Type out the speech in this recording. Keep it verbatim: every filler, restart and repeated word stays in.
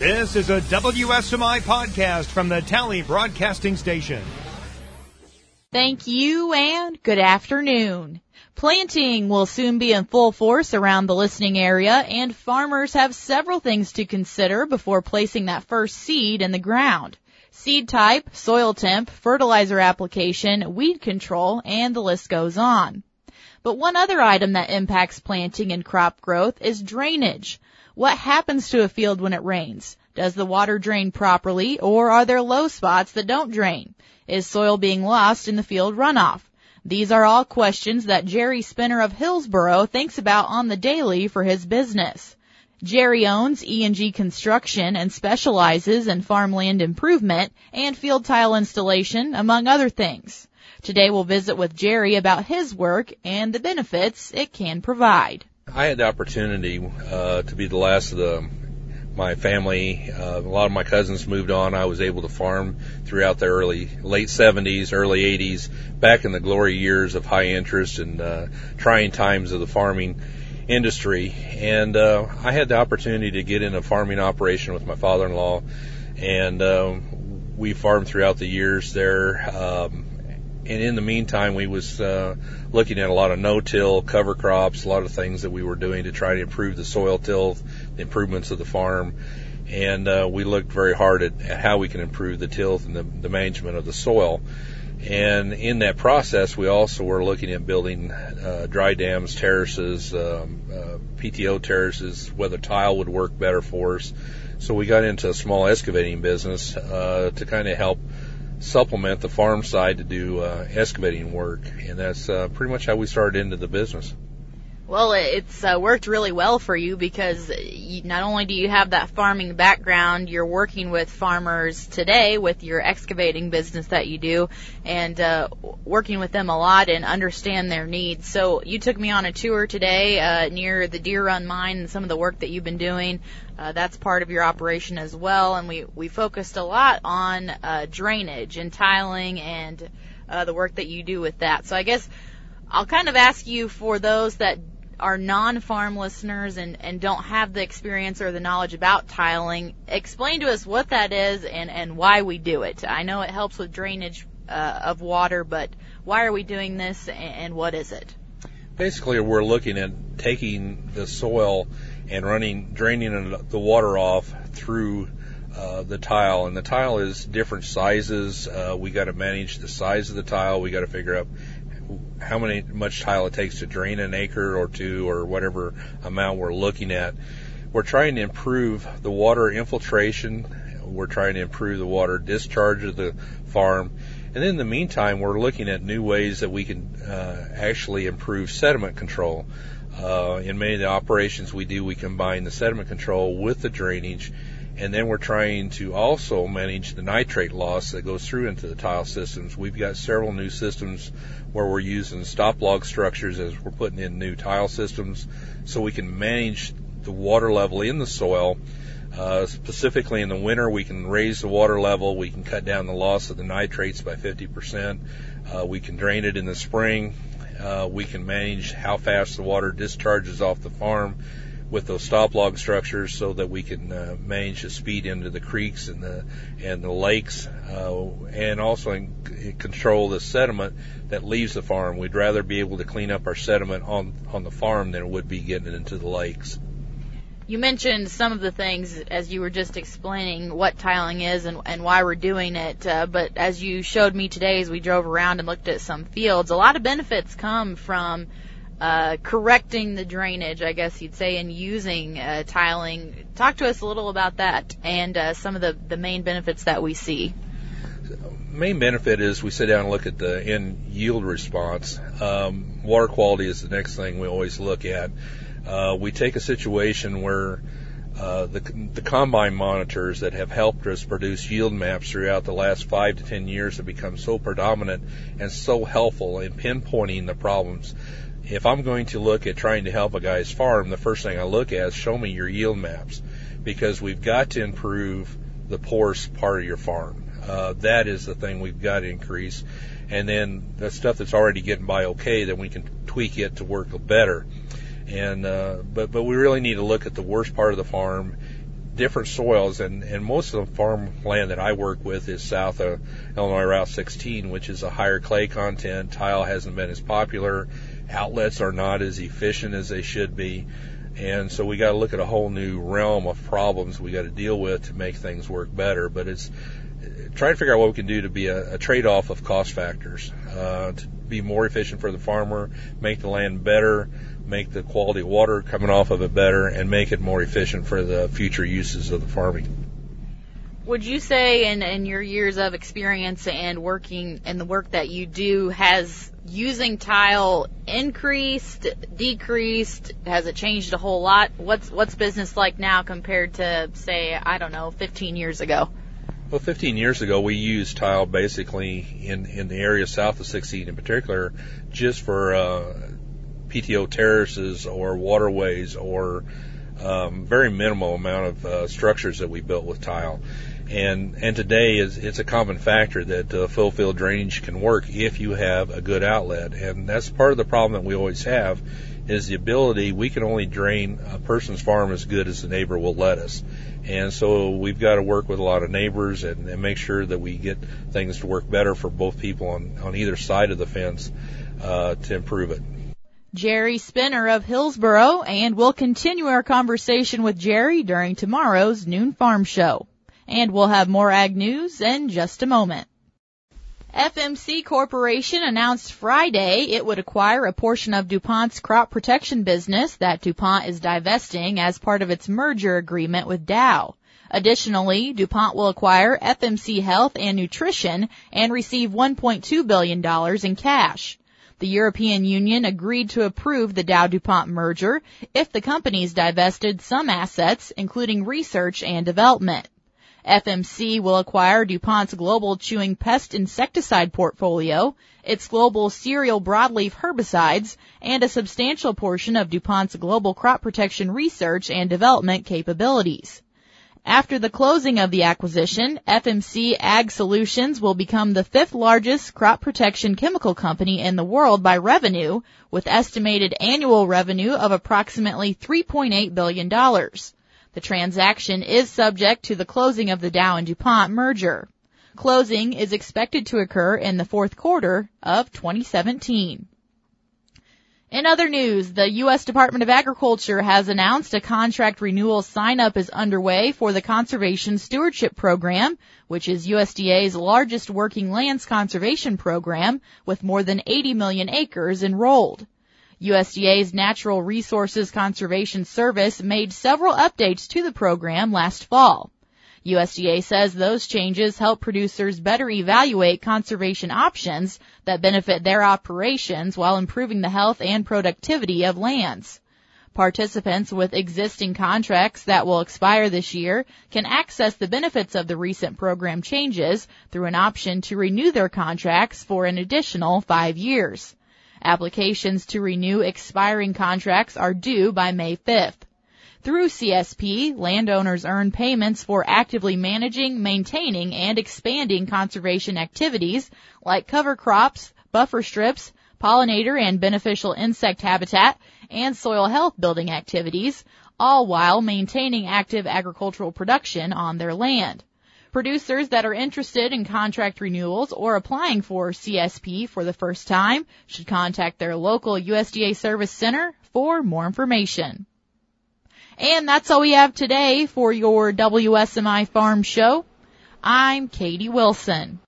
This is a W S M I podcast from the Tally Broadcasting Station. Thank you and good afternoon. Planting will soon be in full force around the listening area, and farmers have several things to consider before placing that first seed in the ground. Seed type, soil temp, fertilizer application, weed control, and the list goes on. But one other item that impacts planting and crop growth is drainage. What happens to a field when it rains? Does the water drain properly, or are there low spots that don't drain? Is soil being lost in the field runoff? These are all questions that Jerry Spinner of Hillsboro thinks about on the daily for his business. Jerry owns E and G Construction and specializes in farmland improvement and field tile installation, among other things. Today we'll visit with Jerry about his work and the benefits it can provide. I had the opportunity uh, to be the last of the my family. Uh, a lot of my cousins moved on. I was able to farm throughout the early, late seventies, early eighties, back in the glory years of high interest and uh, trying times of the farming industry. And uh, I had the opportunity to get in a farming operation with my father-in-law, and uh, we farmed throughout the years there. Um, And in the meantime, we was uh, looking at a lot of no-till, cover crops, a lot of things that we were doing to try to improve the soil tilth, the improvements of the farm. And uh, we looked very hard at, at how we can improve the tilth and the, the management of the soil. And in that process, we also were looking at building uh, dry dams, terraces, um, uh, P T O terraces, whether tile would work better for us. So we got into a small excavating business uh, to kind of help supplement the farm side to do uh, excavating work, and that's uh, pretty much how we started into the business. Well, it's uh, worked really well for you because you, not only do you have that farming background, you're working with farmers today with your excavating business that you do, and uh, working with them a lot and understand their needs. So you took me on a tour today uh, near the Deer Run Mine and some of the work that you've been doing. Uh, that's part of your operation as well, and we, we focused a lot on uh, drainage and tiling and uh, the work that you do with that. So I guess I'll kind of ask you, for those that are non-farm listeners and, and don't have the experience or the knowledge about tiling, explain to us what that is and, and why we do it. I know it helps with drainage uh, of water, but why are we doing this, and, and what is it? Basically, we're looking at taking the soil and running, draining the water off through uh, the tile. And the tile is different sizes. Uh, we got to manage the size of the tile. We got to figure out how many much tile it takes to drain an acre or two or whatever amount we're looking at. We're trying to improve the water infiltration. We're trying to improve the water discharge of the farm. And in the meantime, we're looking at new ways that we can uh, actually improve sediment control. Uh, in many of the operations we do, we combine the sediment control with the drainage, and then we're trying to also manage the nitrate loss that goes through into the tile systems. We've got several new systems where we're using stop log structures as we're putting in new tile systems, so we can manage the water level in the soil. Uh, specifically in the winter, we can raise the water level. We can cut down the loss of the nitrates by fifty percent. Uh, we can drain it in the spring. Uh, we can manage how fast the water discharges off the farm with those stop log structures, so that we can uh, manage the speed into the creeks and the and the lakes, uh, and also in, control the sediment that leaves the farm. We'd rather be able to clean up our sediment on on the farm than it would be getting it into the lakes. You mentioned some of the things as you were just explaining what tiling is and, and why we're doing it, uh, but as you showed me today as we drove around and looked at some fields, a lot of benefits come from uh, correcting the drainage, I guess you'd say, and using uh, tiling. Talk to us a little about that and uh, some of the, the main benefits that we see. Main benefit is we sit down and look at the end yield response. Um, water quality is the next thing we always look at. Uh, we take a situation where uh, the, the combine monitors that have helped us produce yield maps throughout the last five to ten years have become so predominant and so helpful in pinpointing the problems. If I'm going to look at trying to help a guy's farm, the first thing I look at is show me your yield maps, because we've got to improve the poorest part of your farm. Uh, that is the thing we've got to increase. And then the stuff that's already getting by okay, then we can tweak it to work better. And uh, but but we really need to look at the worst part of the farm, different soils, and, and most of the farmland that I work with is south of Illinois Route sixteen, which is a higher clay content. Tile hasn't been as popular. Outlets are not as efficient as they should be. And so we got to look at a whole new realm of problems we got to deal with to make things work better. But it's trying to figure out what we can do to be a, a trade-off of cost factors, uh, to be more efficient for the farmer, make the land better, make the quality of water coming off of it better, and make it more efficient for the future uses of the farming. Would you say in, in your years of experience and working and the work that you do, has using tile increased, decreased? Has it changed a whole lot? What's what's business like now compared to, say, I don't know, fifteen years ago? Well, fifteen years ago, we used tile basically in, in the area south of sixteen in particular just for uh, P T O terraces or waterways or um, very minimal amount of uh, structures that we built with tile. And and today is it's a common factor that uh, full field drainage can work if you have a good outlet. And that's part of the problem that we always have is the ability, we can only drain a person's farm as good as the neighbor will let us. And so we've got to work with a lot of neighbors and, and make sure that we get things to work better for both people on, on either side of the fence uh, to improve it. Jerry Spinner of Hillsboro, and we'll continue our conversation with Jerry during tomorrow's Noon Farm Show. And we'll have more ag news in just a moment. F M C Corporation announced Friday it would acquire a portion of DuPont's crop protection business that DuPont is divesting as part of its merger agreement with Dow. Additionally, DuPont will acquire F M C Health and Nutrition and receive one point two billion dollars in cash. The European Union agreed to approve the Dow-DuPont merger if the companies divested some assets, including research and development. F M C will acquire DuPont's global chewing pest insecticide portfolio, its global cereal broadleaf herbicides, and a substantial portion of DuPont's global crop protection research and development capabilities. After the closing of the acquisition, F M C Ag Solutions will become the fifth largest crop protection chemical company in the world by revenue, with estimated annual revenue of approximately three point eight billion dollars. The transaction is subject to the closing of the Dow and DuPont merger. Closing is expected to occur in the fourth quarter of twenty seventeen. In other news, the U S Department of Agriculture has announced a contract renewal sign-up is underway for the Conservation Stewardship Program, which is U S D A's largest working lands conservation program, with more than eighty million acres enrolled. U S D A's Natural Resources Conservation Service made several updates to the program last fall. U S D A says those changes help producers better evaluate conservation options that benefit their operations while improving the health and productivity of lands. Participants with existing contracts that will expire this year can access the benefits of the recent program changes through an option to renew their contracts for an additional five years. Applications to renew expiring contracts are due by May fifth. Through C S P, landowners earn payments for actively managing, maintaining, and expanding conservation activities like cover crops, buffer strips, pollinator and beneficial insect habitat, and soil health building activities, all while maintaining active agricultural production on their land. Producers that are interested in contract renewals or applying for C S P for the first time should contact their local U S D A Service Center for more information. And that's all we have today for your W S M I Farm Show. I'm Katie Wilson.